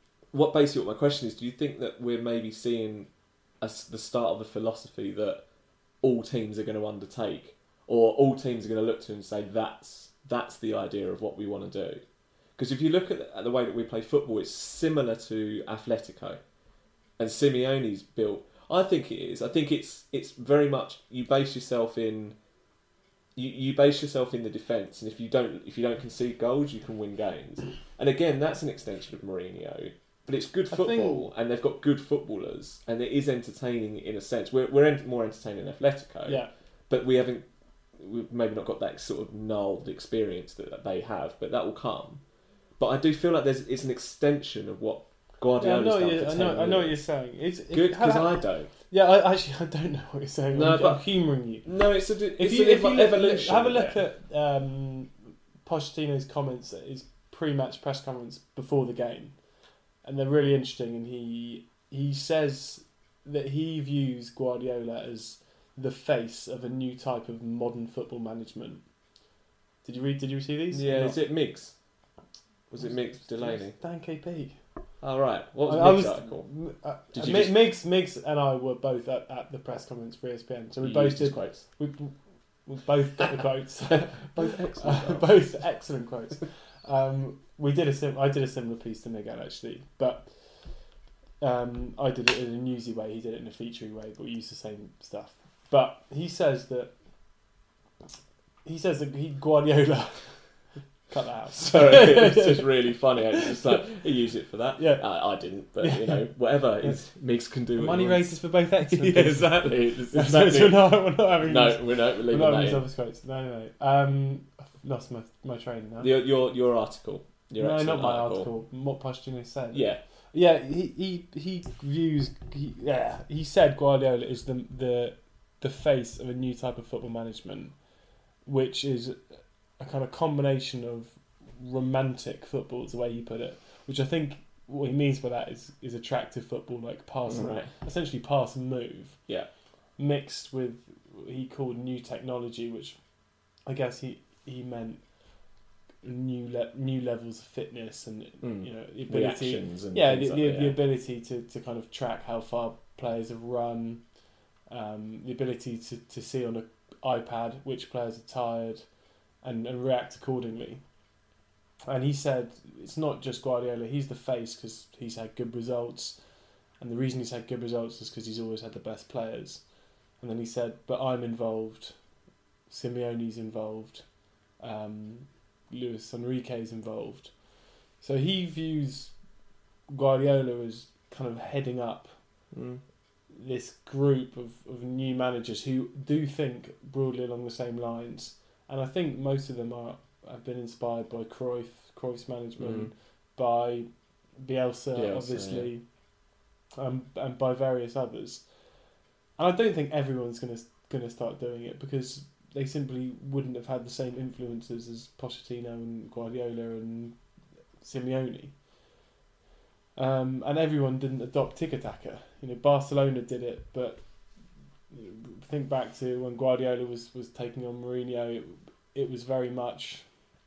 What my question is, do you think that we're maybe seeing the start of a philosophy that all teams are going to undertake, or all teams are going to look to and say that's the idea of what we want to do. Because if you look at the way that we play football, it's similar to Atletico, and Simeone's built. I think it is. I think it's very much you base yourself in. You base yourself in the defence, and if you don't concede goals, you can win games. And again, that's an extension of Mourinho. But it's good football, and they've got good footballers, and it is entertaining in a sense. We're more entertaining than Atletico, Yeah. but we've maybe not got that sort of gnarled experience that they have, but that will come. But I do feel like it's an extension of what Guardiola's done for 10 years. I know what you're saying. It's good, because I don't. Yeah, I don't know what you're saying. No, I'm humouring you. No, it's an evolution. Have a look at Pochettino's comments at his pre-match press conference before the game, and they're really interesting. And he says that he views Guardiola as the face of a new type of modern football management. Did you see these? Yeah, is it Miggs? Was it Miggs Delaney? Dan KP. Oh, right. What was Miggs' article? Miggs and I were both at the press conference for ESPN, so we both did quotes. We both got the quotes. Both excellent. Both excellent quotes. I did a similar piece to Miguel actually, but I did it in a newsy way. He did it in a featurey way, but we used the same stuff. But he says that Guardiola. Cut that out. Sorry, it's just really funny. It's just like he used it for that. Yeah, I didn't, but whatever. Miggs can do. Money raises for both excellent. Yeah, exactly. So we're not having. No, we're not leaving that in. Quotes. No. I've lost my train now. Your article. No, not my article. What Pochettino said. Yeah. Yeah, he views. He said Guardiola is the face of a new type of football management, which is a kind of combination of romantic football, is the way he put it. Which I think what he means by that is attractive football, like essentially pass and move. Yeah. Mixed with what he called new technology, which I guess he meant new levels of fitness and the ability, reactions and the ability to kind of track how far players have run, the ability to see on an iPad which players are tired, and react accordingly. And he said it's not just Guardiola, he's the face because he's had good results, and the reason he's had good results is because he's always had the best players. And then he said, but I'm involved, Simeone's involved, Luis Enrique's involved. So he views Guardiola as kind of heading up this group of new managers who do think broadly along the same lines. And I think most of them have been inspired by Cruyff's management, by Bielsa obviously, and by various others. And I don't think everyone's going to start doing it because they simply wouldn't have had the same influences as Pochettino and Guardiola and Simeone. And everyone didn't adopt tiki-taka. Barcelona did it, but think back to when Guardiola was taking on Mourinho, it was very much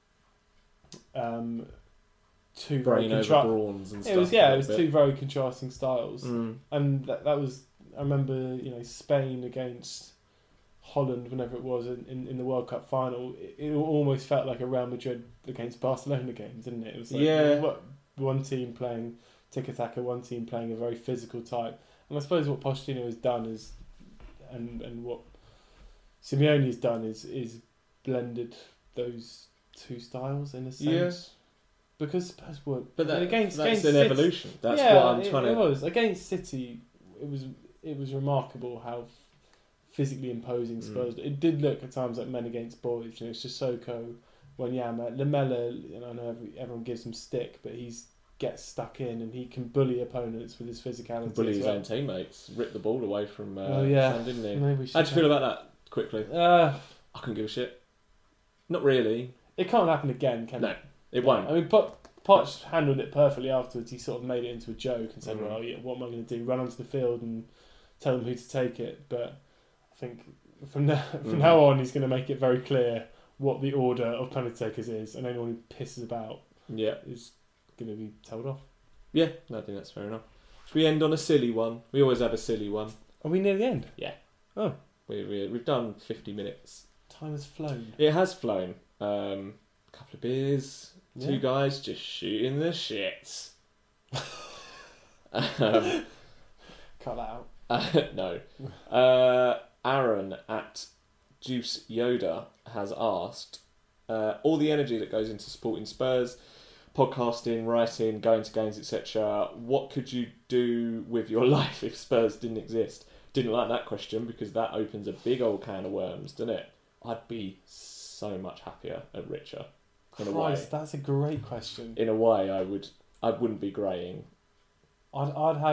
two very contrasting. It was two very contrasting styles, and that was, I remember Spain against Holland whenever it was in the World Cup final. It almost felt like a Real Madrid against Barcelona game, didn't it? It was like one team playing tiki-taka, one team playing a very physical type. And I suppose what Pochettino has done is, and what Simeone has done is blended those two styles in a sense. Yes. Because Spurs were, but against an City, evolution. That's what I'm trying to. It was against City. It was remarkable how physically imposing Spurs. It did look at times like men against boys. Sissoko, Wanyama, Lamella. I know everyone gives him stick, but he's gets stuck in and he can bully opponents with his physicality. Bully his own teammates. Rip the ball away from. Son, didn't he? How do you feel about that? Quickly. I couldn't give a shit. Not really. It can't happen again, can it? No, it won't. I mean, Poch handled it perfectly afterwards. He sort of made it into a joke and said, "Well, what am I going to do? Run onto the field and tell them who to take it?" But I think from now on, he's going to make it very clear what the order of penalty takers is, and anyone who pisses about, is going to be told off. Yeah, I think that's fair enough. Should we end on a silly one? We always have a silly one. Are we near the end? Yeah. Oh. We've done 50 minutes. Time has flown. It has flown. A couple of beers, Yeah. two guys just shooting the shits. Cut that out. No. Aaron at Juice Yoda has asked, all the energy that goes into supporting Spurs, podcasting, writing, going to games, etc., what could you do with your life if Spurs didn't exist? Didn't like that question because that opens a big old can of worms, doesn't it? I'd be so much happier and richer. In a way. Christ, that's a great question. In a way, I wouldn't be greying. I'd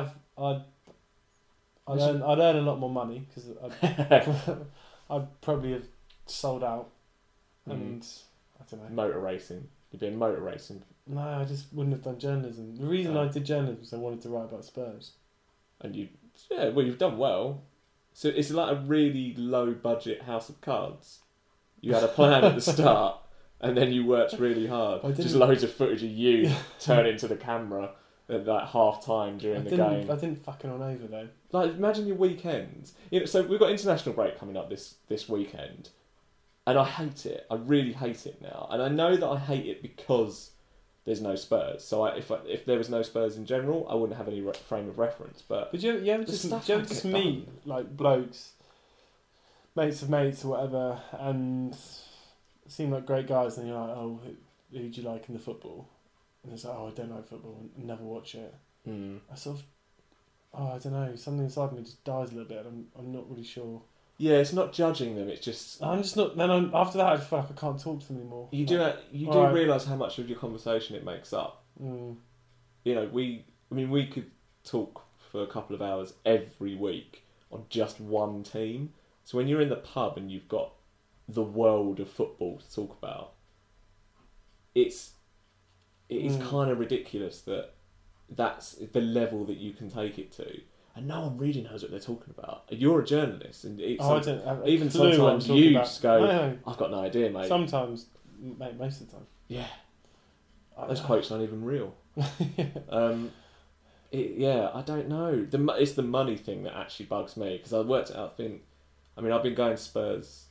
earn a lot more money because I'd probably have sold out, and I don't know. Motor racing. You'd be in motor racing. No, I just wouldn't have done journalism. The reason I did journalism was I wanted to write about Spurs. And you've done well. So it's like a really low budget House of Cards. You had a plan at the start, and then you worked really hard. Just loads of footage of you turning to the camera at like half time during the game. I didn't fucking on over though. Like imagine your weekends. So we've got international break coming up this weekend, and I hate it. I really hate it now, and I know that I hate it because there's no Spurs. So if there was no Spurs in general, I wouldn't have any frame of reference. But you ever just meet like blokes, mates of mates or whatever, and seem like great guys, and you're like, oh, who do you like in the football? And it's like, oh, I don't like football, and never watch it. I sort of, I don't know, something inside me just dies a little bit. I'm not really sure. Yeah, it's not judging them. It's just I'm just not. Then after that, I just feel like I can't talk to them anymore. You do realise how much of your conversation it makes up. You know, we could talk for a couple of hours every week on just one team. So when you're in the pub and you've got the world of football to talk about, it is kind of ridiculous that that's the level that you can take it to. And no one really knows what they're talking about. You're a journalist, and even sometimes you just go, no. I've got no idea, mate. Sometimes, mate, most of the time. Yeah. Those quotes aren't even real. I don't know. It's the money thing that actually bugs me, because I worked it out. I've been going to Spurs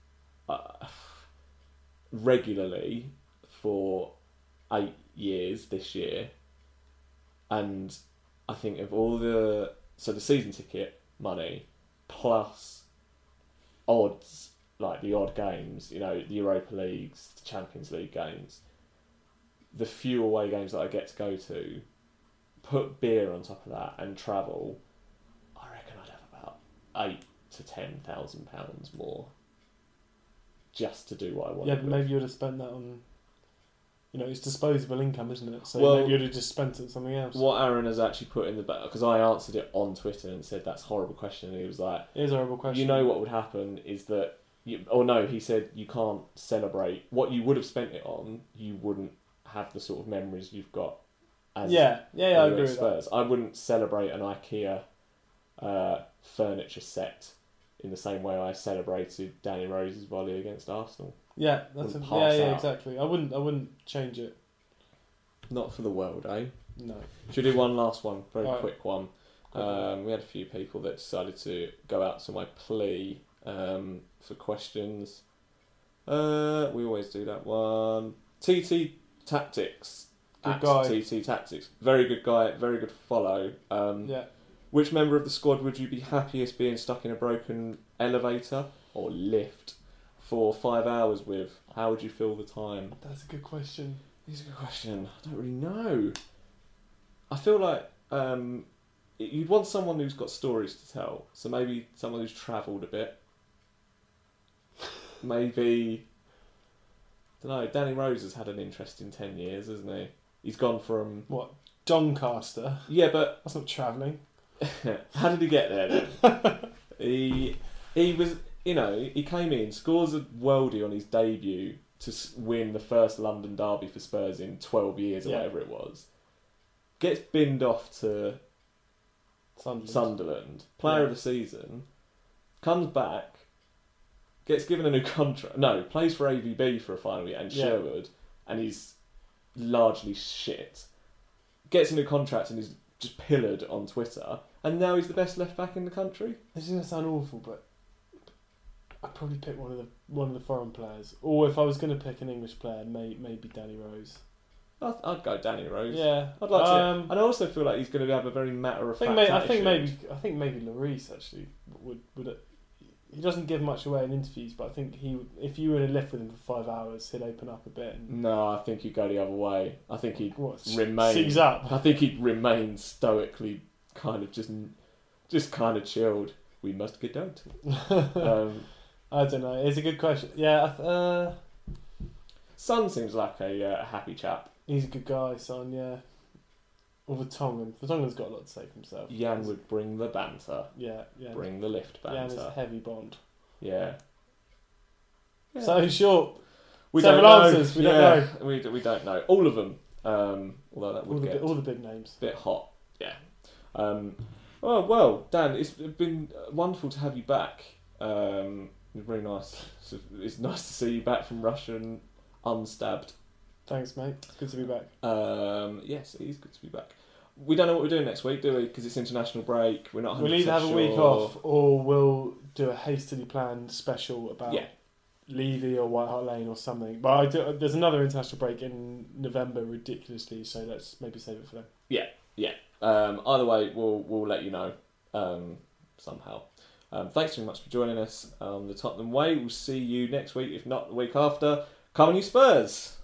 regularly for 8 years this year, and I think of all the season ticket money plus odds, like the odd games, you know, the Europa Leagues, the Champions League games, the few away games that I get to go to, put beer on top of that and travel, I reckon I'd have about £8,000 to £10,000 more just to do what I want. Yeah, but maybe you'd have spent that on, you know, it's disposable income, isn't it? So maybe you'd have just spent it on something else. What Aaron has actually put in the back, because I answered it on Twitter and said that's a horrible question, and he was like, it is a horrible question. You know what would happen is that, he said you can't celebrate what you would have spent it on. You wouldn't have the sort of memories you've got. As I agree with Spurs. That. I wouldn't celebrate an IKEA furniture set in the same way I celebrated Danny Rose's volley against Arsenal. Yeah, exactly. I wouldn't change it. Not for the world, eh? No. Should we do one last one? Very right. quick one. We had a few people that decided to go out to my plea for questions. We always do that one. TT Tactics. Good guy. TT Tactics. Very good guy. Very good follow. Which member of the squad would you be happiest being stuck in a broken elevator or lift for 5 hours with? How would you fill the time? That's a good question. It's a good question. I don't really know. I feel like you'd want someone who's got stories to tell. So maybe someone who's travelled a bit. Maybe, I don't know, Danny Rose has had an interesting 10 years, hasn't he? He's gone from... What? Doncaster? Yeah, but... That's not travelling. How did he get there then? He was, he came in, scores a worldie on his debut to win the first London derby for Spurs in 12 years or whatever it was. Gets binned off to Sunderland. Player of the season. Comes back. Gets given a new contract. No, plays for AVB for a final year and Sherwood. And he's largely shit. Gets a new contract and is just pillared on Twitter. And now he's the best left back in the country. This is going to sound awful, but I'd probably pick one of the foreign players, or if I was going to pick an English player, maybe Danny Rose. I'd go Danny Rose. Yeah, I'd like to. And I also feel like he's going to have a very matter of fact attitude. I think maybe Lloris actually would. He doesn't give much away in interviews, but I think if you were to live with him for 5 hours, he'd open up a bit. No, I think he'd go the other way. I think he'd remain. Seize up. I think he'd remain stoically, kind of just kind of chilled. We must get down to. I don't know. It's a good question. Yeah. Son seems like a happy chap. He's a good guy, Son. Yeah. Or Vertonghen. Vertonghen's got a lot to say for himself. Jan would bring the banter. Yeah. Bring the lift banter. Jan is a heavy Bond. Yeah. So in short, we several answers. We don't know. We don't know all of them. Although that would all the big names. A bit hot. Yeah. Well, Dan, it's been wonderful to have you back. It's very nice. It's nice to see you back from Russia and unstabbed. Thanks, mate. It's good to be back. Yes, it is good to be back. We don't know what we're doing next week, do we? Because it's international break. We're not 100% We'll either have a week off or we'll do a hastily planned special about Levy or White Hart Lane or something. But there's another international break in November, ridiculously, so let's maybe save it for then. Yeah. Either way, we'll let you know somehow. Thanks very much for joining us on the Tottenham Way. We'll see you next week, if not the week after. Come on, you Spurs!